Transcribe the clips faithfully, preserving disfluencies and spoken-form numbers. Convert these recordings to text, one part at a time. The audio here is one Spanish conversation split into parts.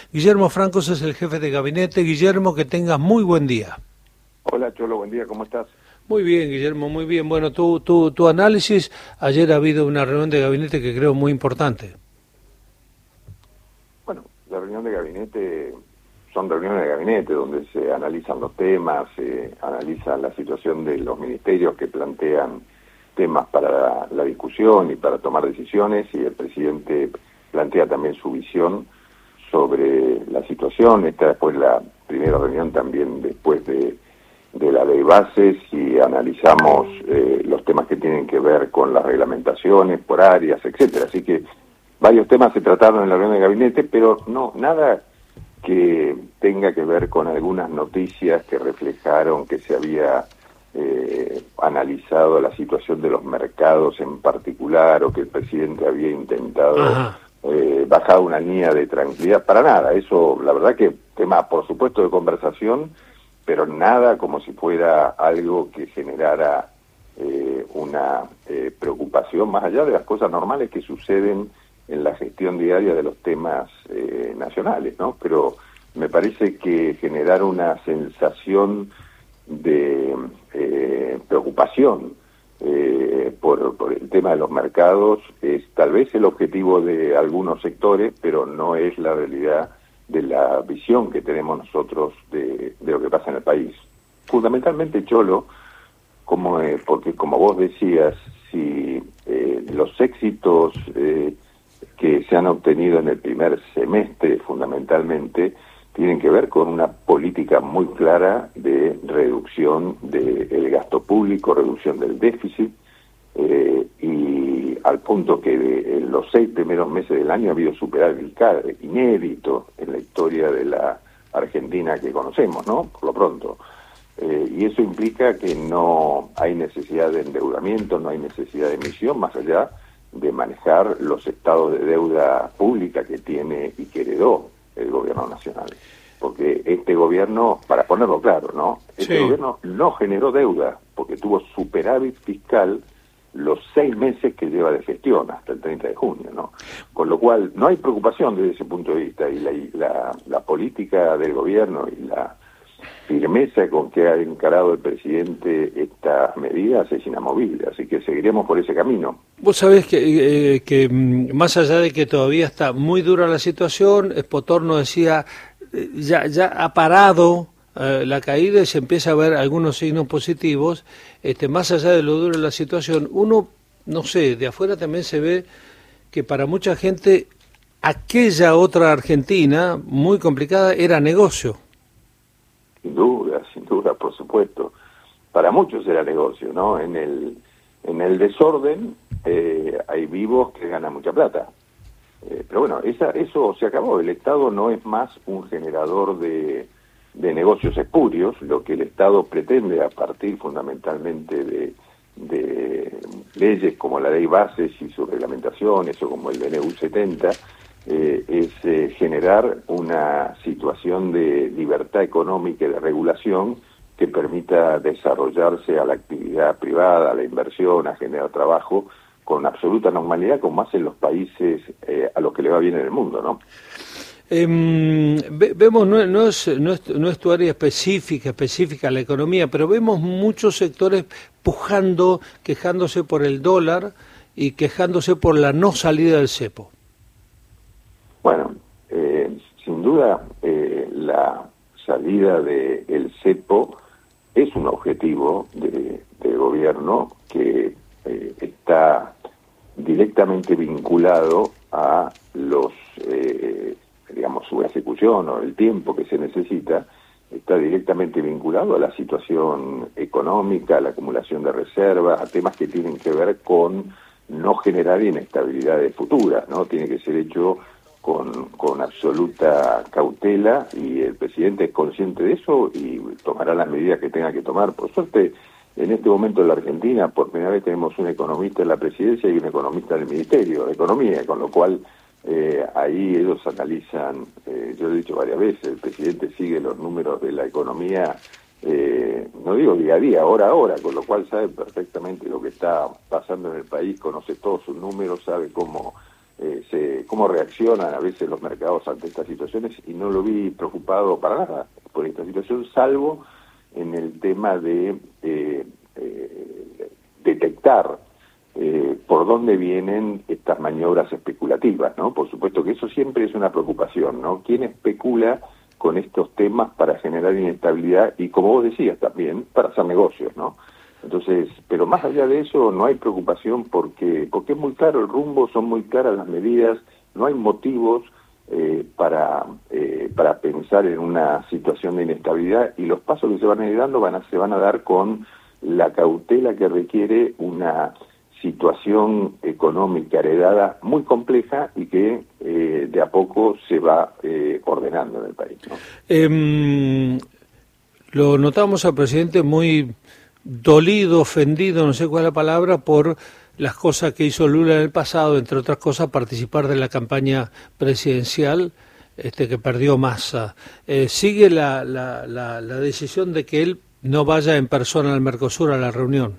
Guillermo Francos es el jefe de gabinete. Guillermo, que tengas muy buen día. Hola Cholo, buen día, ¿cómo estás? Muy bien, Guillermo, muy bien. Bueno, tu, tu, tu análisis, ayer ha habido una reunión de gabinete que creo muy importante. Bueno, la reunión de gabinete, son reuniones de gabinete donde se analizan los temas, se analiza la situación de los ministerios que plantean temas para la, la discusión y para tomar decisiones, y el presidente plantea también su visión sobre la situación. Esta después la primera reunión también después de, de la ley bases, y analizamos eh, los temas que tienen que ver con las reglamentaciones por áreas, etcétera. Así que varios temas se trataron en la reunión de gabinete, pero no nada que tenga que ver con algunas noticias que reflejaron que se había eh, analizado la situación de los mercados en particular, o que el presidente había intentado eh, bajar una línea de tranquilidad. Para nada, eso la verdad que tema por supuesto de conversación, pero nada como si fuera algo que generara eh, una eh, preocupación más allá de las cosas normales que suceden en la gestión diaria de los temas eh, nacionales, ¿no? Pero me parece que generar una sensación de eh, preocupación eh, por, por el tema de los mercados es tal vez el objetivo de algunos sectores, pero no es la realidad de la visión que tenemos nosotros de, de lo que pasa en el país. Fundamentalmente, Cholo, como eh, porque como vos decías, si eh, los éxitos eh, que se han obtenido en el primer semestre fundamentalmente tienen que ver con una política muy clara de reducción del gasto público, reducción del déficit, eh, y al punto que de, en los seis primeros meses del año ha habido superávit inédito en la historia de la Argentina que conocemos, ¿no? Por lo pronto. Eh, y eso implica que no hay necesidad de endeudamiento, no hay necesidad de emisión, más allá de manejar los estados de deuda pública que tiene y que heredó el gobierno nacional. Porque este gobierno, para ponerlo claro, ¿no? Este sí. gobierno no generó deuda, porque tuvo superávit fiscal los seis meses que lleva de gestión, hasta el treinta de junio, ¿no? Con lo cual, no hay preocupación desde ese punto de vista, y la, y la, la política del gobierno y la firmeza con que ha encarado el presidente estas medidas es inamovible, así que seguiremos por ese camino. Vos sabés que, eh, que más allá de que todavía está muy dura la situación, Espotorno decía, eh, ya, ya ha parado eh, la caída y se empieza a ver algunos signos positivos. Este, más allá de lo duro de la situación, uno, no sé, de afuera también se ve que para mucha gente aquella otra Argentina muy complicada era negocio. Sin duda, sin duda, por supuesto. Para muchos era negocio, ¿no? En el en el desorden eh, hay vivos que ganan mucha plata. Eh, pero bueno, esa, eso se acabó. El Estado no es más un generador de, de negocios espurios. Lo que el Estado pretende, a partir fundamentalmente de, de leyes como la Ley Bases y sus reglamentaciones, o como el D N U setenta, Eh, es eh, generar una situación de libertad económica y de regulación que permita desarrollarse a la actividad privada, a la inversión, a generar trabajo con absoluta normalidad, como hacen los países eh, a los que le va bien en el mundo, ¿no? Eh, ve, vemos, no, no, es, no, es, no es tu área específica, específica la economía, pero vemos muchos sectores pujando, quejándose por el dólar y quejándose por la no salida del cepo. Bueno, eh, sin duda eh, la salida del cepo es un objetivo de, de gobierno que eh, está directamente vinculado a los, eh, digamos, su ejecución o el tiempo que se necesita, está directamente vinculado a la situación económica, a la acumulación de reservas, a temas que tienen que ver con no generar inestabilidades futuras, ¿no? Tiene que ser hecho Con, con absoluta cautela, y el presidente es consciente de eso y tomará las medidas que tenga que tomar. Por suerte, en este momento en la Argentina, por primera vez tenemos un economista en la presidencia y un economista en el Ministerio de Economía, con lo cual eh, ahí ellos analizan, eh, yo lo he dicho varias veces, el presidente sigue los números de la economía, eh, no digo día a día, hora a hora, con lo cual sabe perfectamente lo que está pasando en el país, conoce todos sus números, sabe cómo Eh, se cómo reaccionan a veces los mercados ante estas situaciones, y no lo vi preocupado para nada por esta situación, salvo en el tema de eh, eh, detectar eh, por dónde vienen estas maniobras especulativas, ¿no? Por supuesto que eso siempre es una preocupación, ¿no? ¿Quién especula con estos temas para generar inestabilidad y, como vos decías también, para hacer negocios, ¿no? Entonces, pero más allá de eso no hay preocupación porque porque es muy claro el rumbo, son muy claras las medidas, no hay motivos eh, para eh, para pensar en una situación de inestabilidad, y los pasos que se van a ir dando van a, se van a dar con la cautela que requiere una situación económica heredada muy compleja y que eh, de a poco se va eh, ordenando en el país, ¿no? Eh, lo notamos al presidente muy dolido, ofendido, no sé cuál es la palabra, por las cosas que hizo Lula en el pasado, entre otras cosas participar de la campaña presidencial, este que perdió Massa. Eh, ¿Sigue la, la, la, la decisión de que él no vaya en persona al Mercosur a la reunión?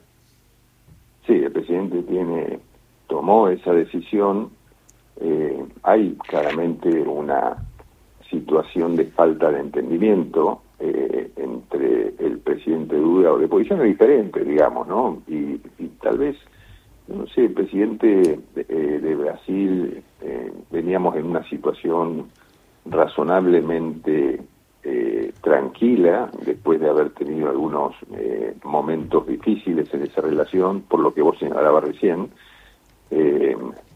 Sí, el presidente tiene tomó esa decisión. Eh, hay claramente una situación de falta de entendimiento eh, entre el presidente Lula, o de posiciones diferentes, digamos, ¿no? Y, y tal vez, no sé, el presidente de, eh, de Brasil, eh, veníamos en una situación razonablemente eh, tranquila, después de haber tenido algunos eh, momentos difíciles en esa relación, por lo que vos señalabas recién, eh,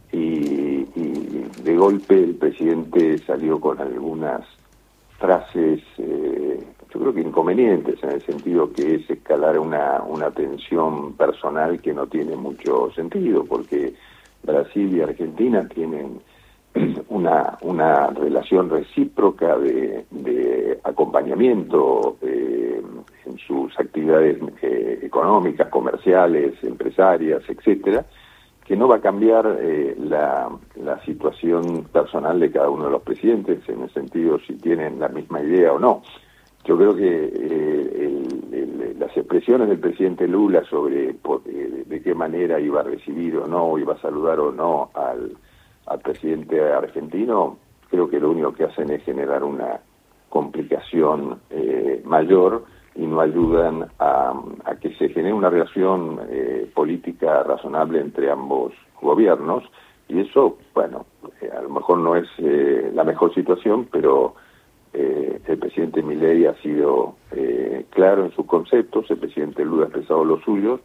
y, y de golpe el presidente salió con algunas frases, eh, yo creo que inconvenientes, en el sentido que es escalar una, una tensión personal que no tiene mucho sentido, porque Brasil y Argentina tienen una una relación recíproca de, de acompañamiento eh, en sus actividades eh, económicas, comerciales, empresarias, etcétera, que no va a cambiar eh, la, la situación personal de cada uno de los presidentes, en el sentido si tienen la misma idea o no. Yo creo que eh, el, el, las expresiones del presidente Lula sobre por, eh, de qué manera iba a recibir o no, iba a saludar o no al, al presidente argentino, creo que lo único que hacen es generar una complicación eh, mayor, y no ayudan a, a que se genere una relación eh, política razonable entre ambos gobiernos, y eso, bueno, eh, a lo mejor no es eh, la mejor situación, pero eh, el presidente Milei ha sido eh, claro en sus conceptos, el presidente Lula ha expresado los suyos,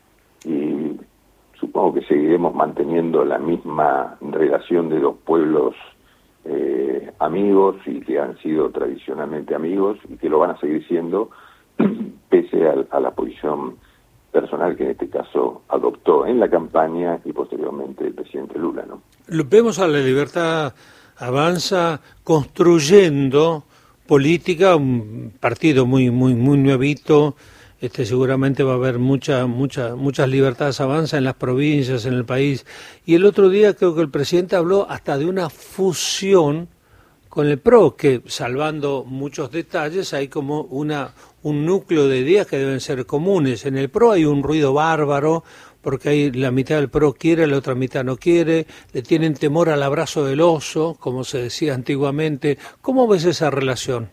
y supongo que seguiremos manteniendo la misma relación de dos pueblos eh, amigos, y que han sido tradicionalmente amigos, y que lo van a seguir siendo, pese a, a la posición personal que en este caso adoptó en la campaña y posteriormente el presidente Lula, ¿no? Vemos a La Libertad Avanza construyendo política, un partido muy muy muy nuevito. Este, seguramente va a haber mucha, mucha, muchas libertades avanza en las provincias, en el país. Y el otro día creo que el presidente habló hasta de una fusión con el P R O, que salvando muchos detalles hay como una un núcleo de ideas que deben ser comunes. En el P R O hay un ruido bárbaro, porque hay la mitad del P R O quiere, la otra mitad no quiere, le tienen temor al abrazo del oso, como se decía antiguamente. ¿Cómo ves esa relación?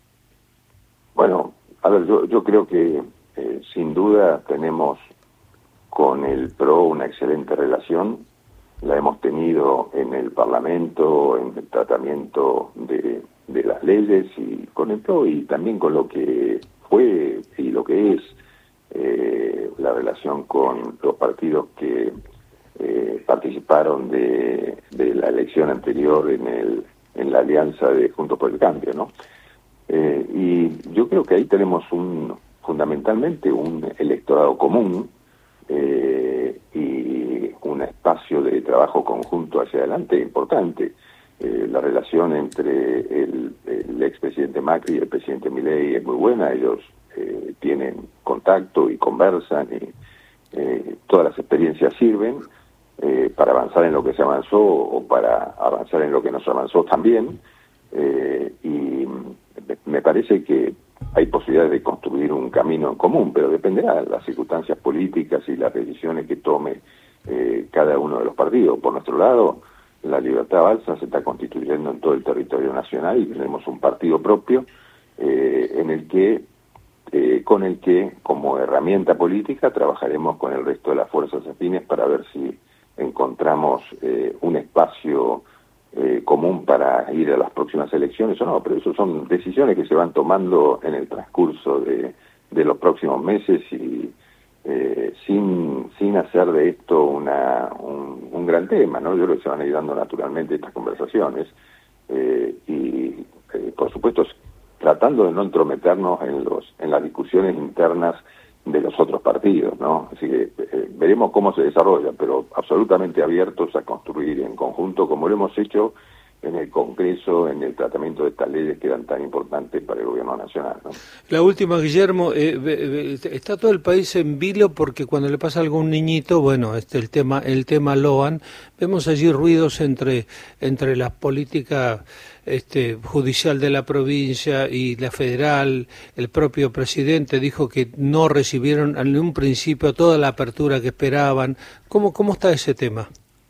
Bueno, a ver, yo, yo creo que eh, sin duda tenemos con el P R O una excelente relación. La hemos tenido en el Parlamento, en el tratamiento de, de las leyes, y con el P R O, y también con lo que fue y lo que es eh, la relación con los partidos que eh, participaron de, de la elección anterior en el en la alianza de Juntos por el Cambio, ¿no? Eh, y yo creo que ahí tenemos un fundamentalmente un electorado común, eh, y un espacio de trabajo conjunto hacia adelante importante. Eh, la relación entre el, el expresidente Macri y el presidente Milei es muy buena. Ellos eh, tienen contacto y conversan, y eh, todas las experiencias sirven eh, para avanzar en lo que se avanzó o para avanzar en lo que no se avanzó también, eh, y me parece que hay posibilidades de construir un camino en común, pero dependerá de las circunstancias políticas y las decisiones que tome eh, cada uno de los partidos. Por nuestro lado, la Libertad Avanza se está constituyendo en todo el territorio nacional y tenemos un partido propio eh, en el que eh, con el que como herramienta política trabajaremos con el resto de las fuerzas afines para ver si encontramos eh, un espacio eh, común para ir a las próximas elecciones o no, pero eso son decisiones que se van tomando en el transcurso de, de los próximos meses y eh, sin sin hacer de esto una un, un gran tema, ¿no? Yo creo que se van a ir dando naturalmente estas conversaciones eh, y eh, por supuesto tratando de no entrometernos en los en las discusiones internas de los otros partidos, ¿no? Así que eh, veremos cómo se desarrolla, pero absolutamente abiertos a construir en conjunto, como lo hemos hecho en el Congreso, en el tratamiento de estas leyes que eran tan importantes para el gobierno nacional, ¿no? La última, Guillermo, eh, está todo el país en vilo porque cuando le pasa a algún niñito, bueno, este el tema el tema Loan, vemos allí ruidos entre entre la política este judicial de la provincia y la federal. El propio presidente dijo que no recibieron en un principio toda la apertura que esperaban. ¿Cómo cómo está ese tema?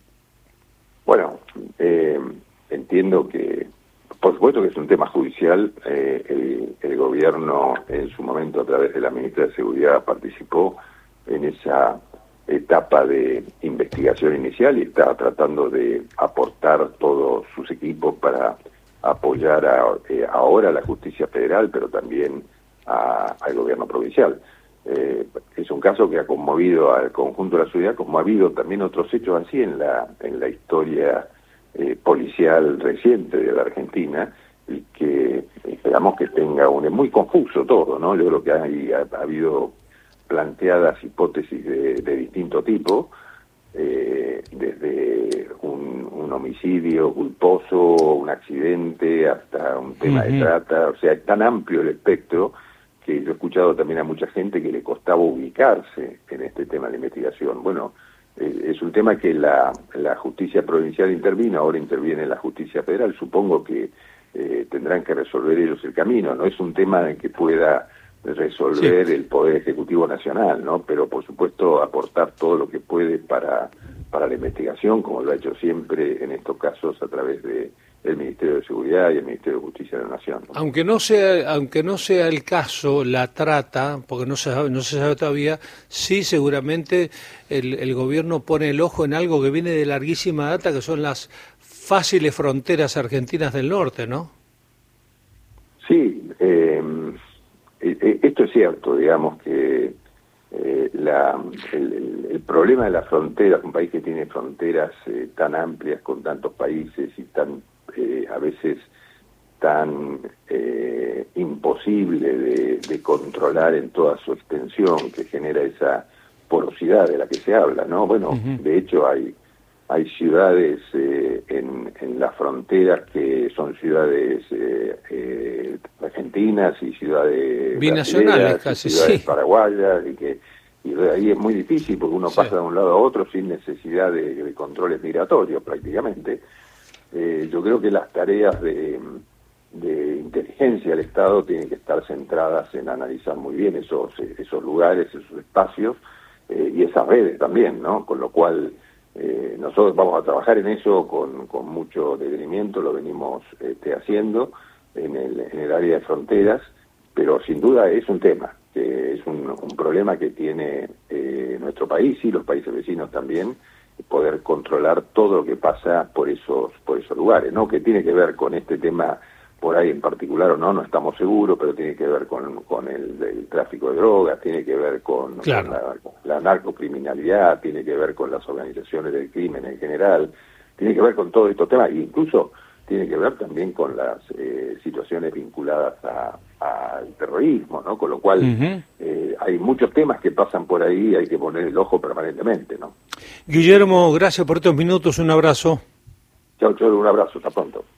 Bueno, eh, entiendo que, por supuesto que es un tema judicial, eh, el, el gobierno en su momento a través de la ministra de Seguridad participó en esa etapa de investigación inicial y está tratando de aportar todos sus equipos para apoyar a, eh, ahora a la justicia federal, pero también a, al gobierno provincial. Eh, es un caso que ha conmovido al conjunto de la sociedad, como ha habido también otros hechos así en la en la historia Eh, policial reciente de la Argentina y que esperamos que tenga un... es muy confuso todo, ¿no? Yo creo que hay, ha, ha habido planteadas hipótesis de, de distinto tipo, eh, desde un, un homicidio culposo, un accidente, hasta un tema uh-huh. de trata, o sea, es tan amplio el espectro que yo he escuchado también a mucha gente que le costaba ubicarse en este tema de investigación. Bueno, es un tema que la, la justicia provincial intervino, ahora interviene la justicia federal, supongo que eh, tendrán que resolver ellos el camino, no es un tema en que pueda resolver sí. el Poder Ejecutivo Nacional, ¿no? Pero por supuesto aportar todo lo que puede para, para la investigación, como lo ha hecho siempre en estos casos a través de el Ministerio de Seguridad y el Ministerio de Justicia de la Nación, ¿no? Aunque no sea, aunque no sea el caso, la trata, porque no se sabe, no se sabe todavía, sí seguramente el, el gobierno pone el ojo en algo que viene de larguísima data, que son las fáciles fronteras argentinas del norte, ¿no? Sí, eh, eh, esto es cierto, digamos que eh, la, el, el, el problema de las fronteras, un país que tiene fronteras eh, tan amplias con tantos países y tan Eh, a veces tan eh, imposible de, de controlar en toda su extensión, que genera esa porosidad de la que se habla, ¿no? Bueno, uh-huh. de hecho hay hay ciudades eh, en, en las fronteras que son ciudades eh, eh, argentinas y ciudades binacionales casi, y ciudades sí. paraguayas, y que y ahí es muy difícil porque uno sí. pasa de un lado a otro sin necesidad de, de controles migratorios prácticamente. Eh, yo creo que las tareas de, de inteligencia del Estado tienen que estar centradas en analizar muy bien esos esos lugares, esos espacios eh, y esas redes también, ¿no? Con lo cual eh, nosotros vamos a trabajar en eso con, con mucho detenimiento, lo venimos este, haciendo en el, en el área de fronteras, pero sin duda es un tema, que es un, un problema que tiene eh, nuestro país y los países vecinos también, poder controlar todo lo que pasa por esos por esos lugares, ¿no? Que tiene que ver con este tema por ahí en particular o no, no estamos seguros, pero tiene que ver con, con el, el tráfico de drogas, tiene que ver con, claro. con la, la narcocriminalidad, tiene que ver con las organizaciones del crimen en general, tiene que ver con todos estos temas, e incluso tiene que ver también con las eh, situaciones vinculadas al terrorismo, ¿no? Con lo cual uh-huh. eh, hay muchos temas que pasan por ahí y hay que poner el ojo permanentemente, ¿no? Guillermo, gracias por estos minutos, un abrazo. Chau, chau, un abrazo, hasta pronto.